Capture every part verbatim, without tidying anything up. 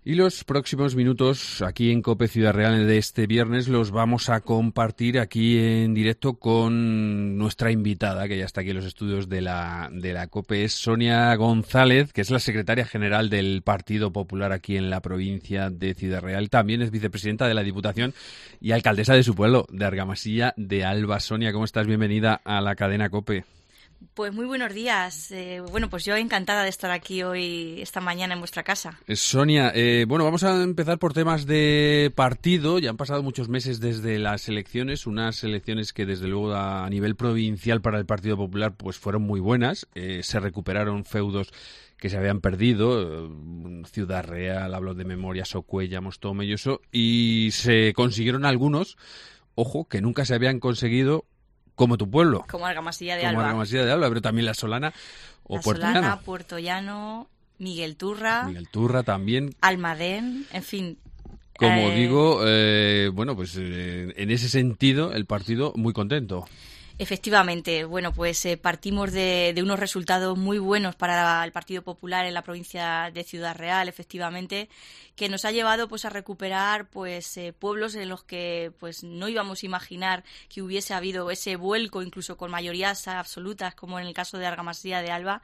Y los próximos minutos aquí en COPE Ciudad Real de este viernes los vamos a compartir aquí en directo con nuestra invitada, que ya está aquí en los estudios de la, de la COPE. Es Sonia González, que es la secretaria general del Partido Popular aquí en la provincia de Ciudad Real. También es vicepresidenta de la Diputación y alcaldesa de su pueblo, de Argamasilla de Alba. Sonia, ¿cómo estás? Bienvenida a la cadena COPE. Pues muy buenos días. Eh, bueno, pues yo encantada de estar aquí hoy, esta mañana en vuestra casa. Sonia, eh, bueno, vamos a empezar por temas de partido. Ya han pasado muchos meses desde las elecciones, unas elecciones que desde luego a nivel provincial para el Partido Popular pues fueron muy buenas. Eh, se recuperaron feudos que se habían perdido, Ciudad Real, hablo de memoria, Socuella, Mostomelloso, y se consiguieron algunos, ojo, que nunca se habían conseguido. Como tu pueblo. Como Argamasilla de Como Alba. Como Argamasilla de Alba, pero también La Solana o La Puerto Solana, Llano. Puerto Llano, Miguel Turra. Miguel Turra también. Almadén, en fin. Como eh... digo, eh, bueno, pues eh, en ese sentido el partido muy contento. Efectivamente, bueno, pues eh, partimos de, de unos resultados muy buenos para el Partido Popular en la provincia de Ciudad Real, efectivamente, que nos ha llevado pues a recuperar pues eh, pueblos en los que pues no íbamos a imaginar que hubiese habido ese vuelco, incluso con mayorías absolutas, como en el caso de Argamasilla de Alba.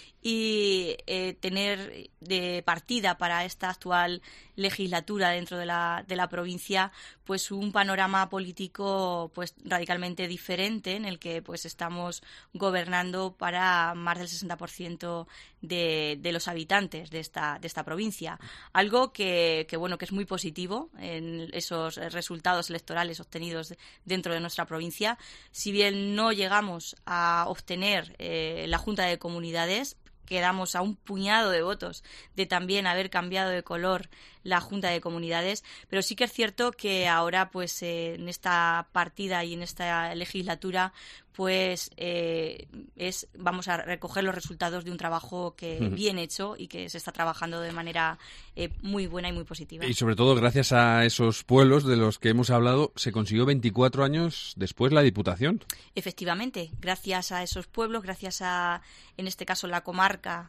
Y eh, tener de partida para esta actual legislatura dentro de la, de la provincia pues un panorama político pues radicalmente diferente, en el que pues estamos gobernando para más del sesenta por ciento de, de los habitantes de esta, de esta provincia. Algo que, que bueno que es muy positivo en esos resultados electorales obtenidos dentro de nuestra provincia. Si bien no llegamos a obtener eh, la Junta de Comunidades, quedamos a un puñado de votos de también haber cambiado de color la Junta de Comunidades, pero sí que es cierto que ahora pues eh, en esta partida y en esta legislatura pues eh, es vamos a recoger los resultados de un trabajo que uh-huh. bien hecho y que se está trabajando de manera eh, muy buena y muy positiva. Y sobre todo gracias a esos pueblos de los que hemos hablado se consiguió veinticuatro años después la Diputación. Efectivamente, gracias a esos pueblos, gracias a en este caso la comarca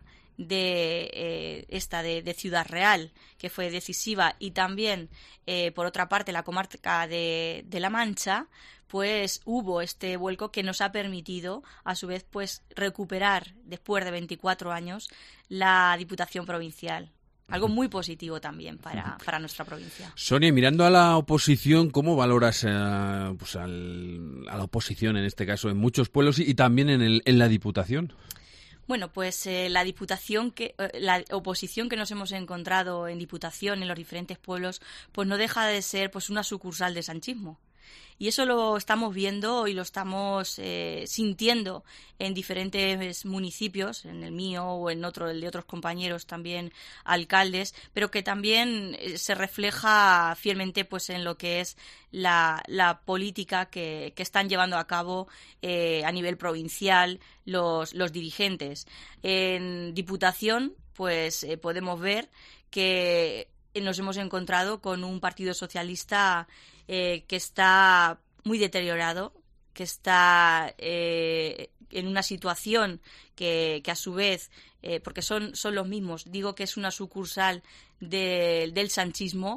de eh, esta de, de Ciudad Real, que fue decisiva, y también eh, por otra parte la comarca de, de La Mancha, pues hubo este vuelco que nos ha permitido a su vez pues recuperar después de veinticuatro años la Diputación Provincial. Algo muy positivo también para, para nuestra provincia. Sonia, mirando a la oposición, ¿cómo valoras eh, pues al, a la oposición en este caso en muchos pueblos y, y también en, el, en la Diputación? Bueno, pues eh, la diputación que eh, la oposición que nos hemos encontrado en Diputación en los diferentes pueblos, pues no deja de ser pues una sucursal de sanchismo. Y eso lo estamos viendo y lo estamos eh, sintiendo en diferentes municipios, en el mío o en otro, el de otros compañeros también alcaldes, pero que también se refleja fielmente pues en lo que es la, la política que, que están llevando a cabo eh, a nivel provincial los, los dirigentes. En Diputación pues eh, podemos ver que nos hemos encontrado con un Partido Socialista Eh, que está muy deteriorado, que está eh, en una situación que, que a su vez, eh, porque son, son los mismos, digo que es una sucursal de, del sanchismo,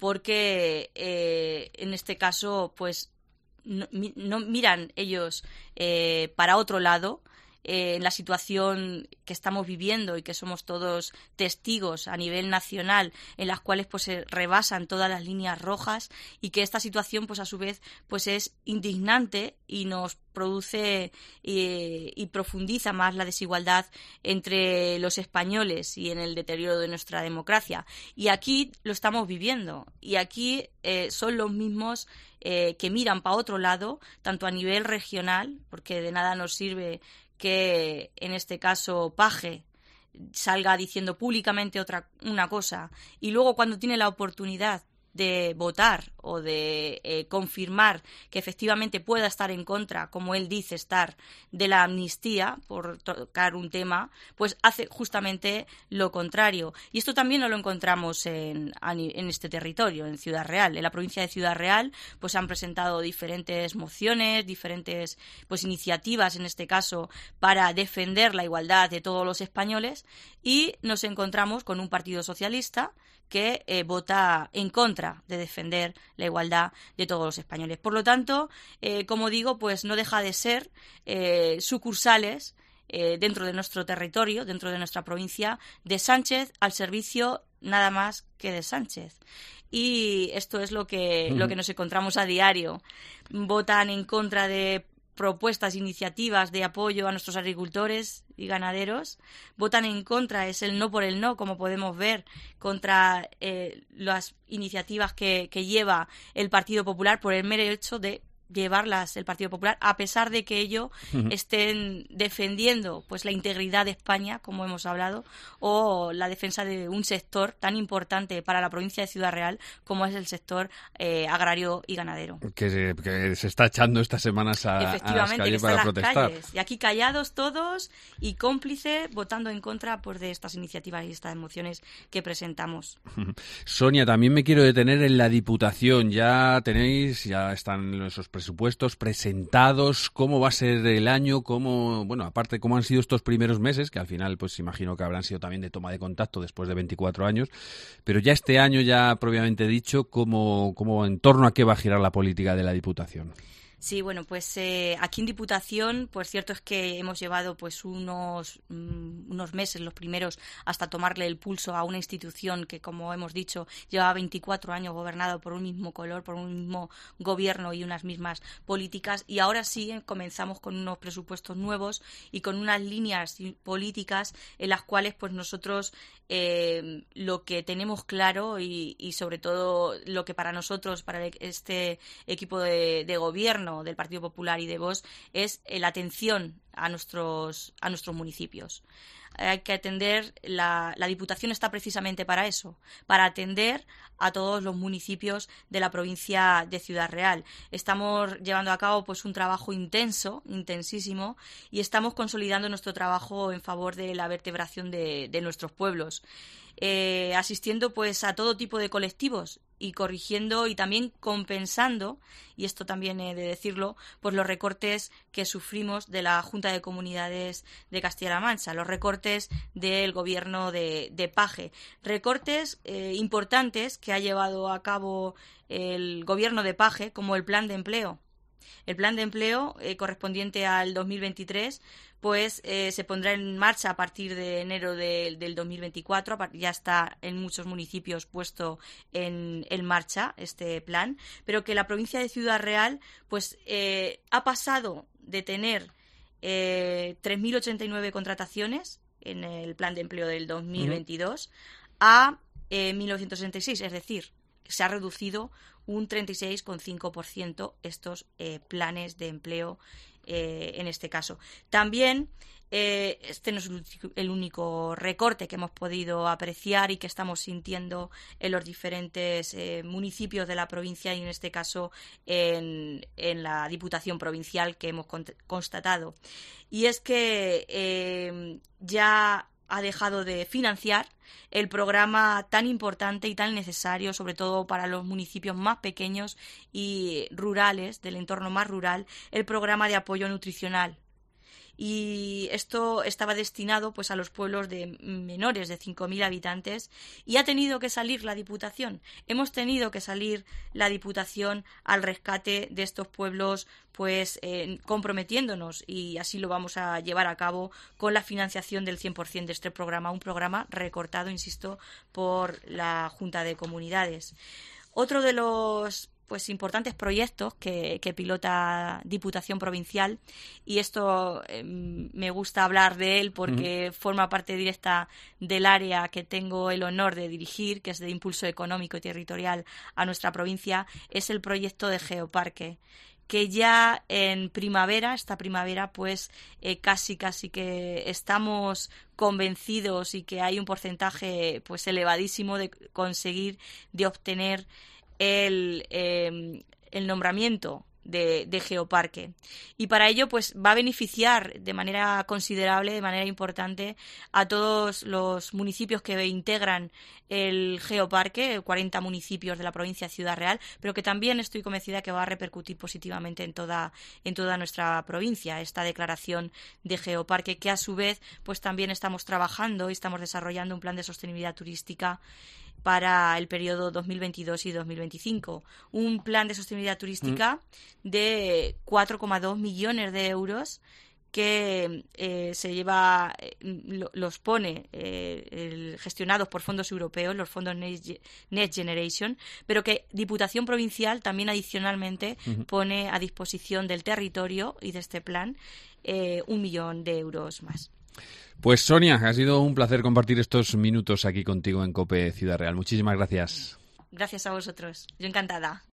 porque eh, en este caso pues no, no miran ellos eh, para otro lado. Eh, en la situación que estamos viviendo y que somos todos testigos a nivel nacional, en las cuales pues se rebasan todas las líneas rojas, y que esta situación pues a su vez pues es indignante y nos produce eh, y profundiza más la desigualdad entre los españoles y en el deterioro de nuestra democracia. Y aquí lo estamos viviendo, y aquí eh, son los mismos eh, que miran para otro lado, tanto a nivel regional, porque de nada nos sirve que en este caso Paje salga diciendo públicamente otra una cosa y luego cuando tiene la oportunidad de votar o de eh, confirmar que efectivamente pueda estar en contra, como él dice estar, de la amnistía, por tocar un tema, pues hace justamente lo contrario. Y esto también no lo encontramos en, en este territorio, en Ciudad Real. En la provincia de Ciudad Real pues se han presentado diferentes mociones, diferentes pues iniciativas, en este caso, para defender la igualdad de todos los españoles, y nos encontramos con un partido socialista que eh, vota en contra de defender la igualdad de todos los españoles. Por lo tanto, eh, como digo, pues no deja de ser eh, sucursales eh, dentro de nuestro territorio, dentro de nuestra provincia, de Sánchez al servicio nada más que de Sánchez. Y esto es lo que, uh-huh. lo que nos encontramos a diario. Votan en contra de propuestas, iniciativas de apoyo a nuestros agricultores y ganaderos. Votan en contra, es el no por el no, como podemos ver, contra eh, las iniciativas que, que lleva el Partido Popular por el mero hecho de llevarlas el Partido Popular, a pesar de que ellos uh-huh. estén defendiendo pues la integridad de España, como hemos hablado, o la defensa de un sector tan importante para la provincia de Ciudad Real como es el sector eh, agrario y ganadero. Que se, que se está echando estas semanas a, a las calles para protestar. Calles. Y aquí callados todos y cómplices votando en contra pues, de estas iniciativas y estas mociones que presentamos. Sonia, también me quiero detener en la Diputación. Ya tenéis, ya están esos presupuestos presentados, cómo va a ser el año, cómo, bueno, aparte cómo han sido estos primeros meses, que al final pues imagino que habrán sido también de toma de contacto después de veinticuatro años, pero ya este año, ya propiamente dicho, cómo, cómo en torno a qué va a girar la política de la Diputación. Sí, bueno, pues eh, aquí en Diputación, pues cierto es que hemos llevado pues unos, mm, unos meses, los primeros, hasta tomarle el pulso a una institución que, como hemos dicho, llevaba veinticuatro años gobernado por un mismo color, por un mismo gobierno y unas mismas políticas, y ahora sí eh, comenzamos con unos presupuestos nuevos y con unas líneas políticas en las cuales pues nosotros eh, lo que tenemos claro y, y sobre todo lo que para nosotros, para este equipo de, de gobierno del Partido Popular y de Vox, es la atención a nuestros a nuestros municipios. Hay que atender, la, la Diputación está precisamente para eso, para atender a todos los municipios de la provincia de Ciudad Real. Estamos llevando a cabo pues un trabajo intenso, intensísimo, y estamos consolidando nuestro trabajo en favor de la vertebración de, de nuestros pueblos. Eh, asistiendo pues a todo tipo de colectivos y corrigiendo y también compensando, y esto también he de decirlo, pues los recortes que sufrimos de la Junta de Comunidades de Castilla-La Mancha, los recortes del gobierno de, de Paje, recortes eh, importantes que ha llevado a cabo el gobierno de Paje, como el plan de empleo. El plan de empleo eh, correspondiente al dos mil veintitrés pues eh, se pondrá en marcha a partir de enero de, del dos mil veinticuatro. Ya está en muchos municipios puesto en, en marcha este plan, pero que la provincia de Ciudad Real pues eh, ha pasado de tener eh, tres mil ochenta y nueve contrataciones en el plan de empleo del dos mil veintidós uh-huh. a eh, mil novecientos sesenta y seis, es decir, se ha reducido un treinta y seis coma cinco por ciento estos eh, planes de empleo eh, en este caso. También eh, este no es el único recorte que hemos podido apreciar y que estamos sintiendo en los diferentes eh, municipios de la provincia y en este caso en, en la Diputación Provincial que hemos constatado. Y es que eh, ya ha dejado de financiar el programa tan importante y tan necesario, sobre todo para los municipios más pequeños y rurales, del entorno más rural, el programa de apoyo nutricional. Y esto estaba destinado pues a los pueblos de menores de cinco mil habitantes y ha tenido que salir la Diputación. Hemos tenido que salir la Diputación al rescate de estos pueblos pues eh, comprometiéndonos, y así lo vamos a llevar a cabo con la financiación del cien por ciento de este programa, un programa recortado, insisto, por la Junta de Comunidades. Otro de los pues importantes proyectos que, que pilota Diputación Provincial, y esto eh, me gusta hablar de él porque uh-huh. forma parte directa del área que tengo el honor de dirigir, que es de impulso económico y territorial a nuestra provincia, es el proyecto de Geoparque, que ya en primavera, esta primavera, pues eh, casi casi que estamos convencidos y que hay un porcentaje pues elevadísimo de conseguir, de obtener el, eh, el nombramiento de, de Geoparque. Y para ello pues va a beneficiar de manera considerable, de manera importante, a todos los municipios que integran el Geoparque, cuarenta municipios de la provincia de Ciudad Real, pero que también estoy convencida que va a repercutir positivamente en toda, en toda nuestra provincia esta declaración de Geoparque, que a su vez pues también estamos trabajando y estamos desarrollando un plan de sostenibilidad turística para el periodo dos mil veintidós y dos mil veinticinco. Un plan de sostenibilidad turística mm. de cuatro coma dos millones de euros que eh, se lleva, eh, lo, los pone eh, el, gestionados por fondos europeos, los fondos Next, Next Generation, pero que Diputación Provincial también adicionalmente uh-huh. pone a disposición del territorio y de este plan eh, un millón de euros más. Pues Sonia, ha sido un placer compartir estos minutos aquí contigo en COPE Ciudad Real. Muchísimas gracias. Gracias a vosotros. Yo encantada.